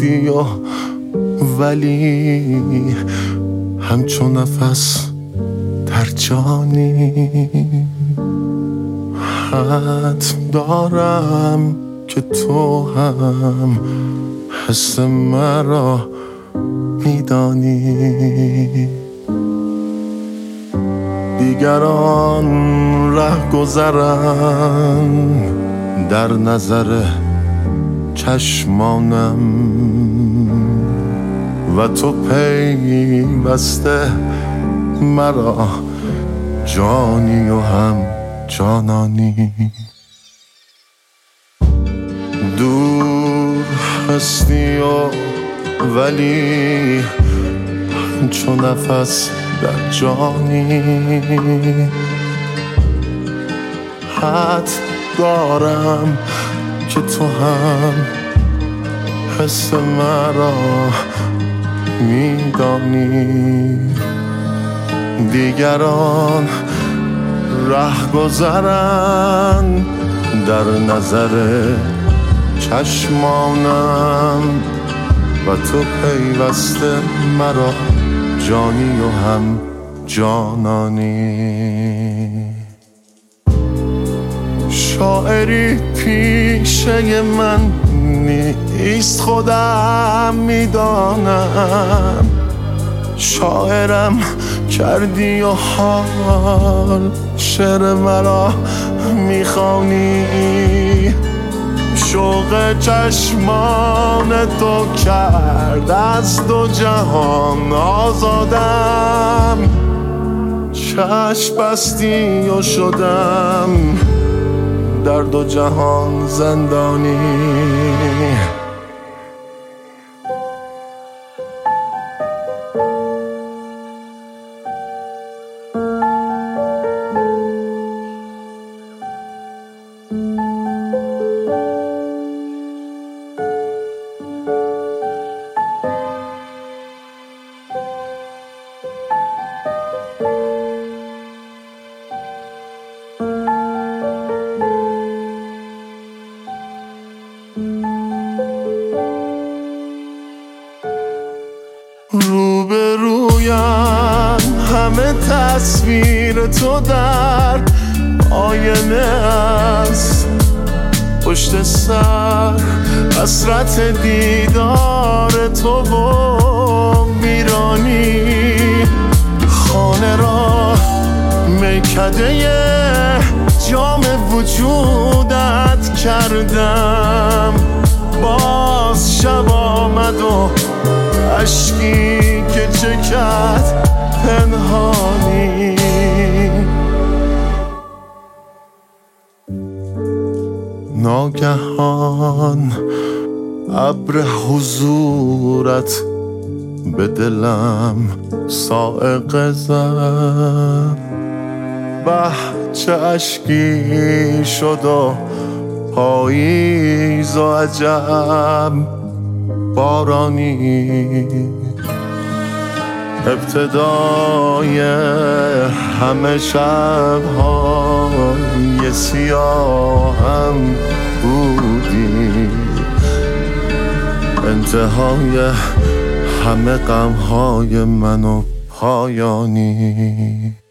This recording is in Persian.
کردی ولی همچون نفس در جانی. حد دارم که تو هم حس مرا میدانی. دیگران ره گذرن در نظر چشمانم و تو پیوسته مرا جانی و هم جانانی. دور هستی ولی چون نفس در جانی. حد دارم که تو هم حس مرا میدانی. دیگران ره گذرن در نظر چشمانم و تو پیوسته مرا جانی و هم جانانی. شاعری پیشه من نیست خودم میدانم. شاعرم کردی و حال شعر مرا میخوانی. شوق چشمان تو کرد از دو جهان آزادم. چشم بستی و شدم در دو جهان زندانی. روبرویم همه تصویر تو در آینه است. پشت سر حسرت دیدار تو و ویرانی. خانه را میکده جام وجودت کردم. باز شب آمد و اشکی که چکد پنهانی. ناگهان ابر حضورت به دلم صاعقه زد. به چه اشکی شد و پاییز و عجب بارانی. ابتدای همه شب‌های سیاهم بودی. انتهای همه غم‌های من و پایانی.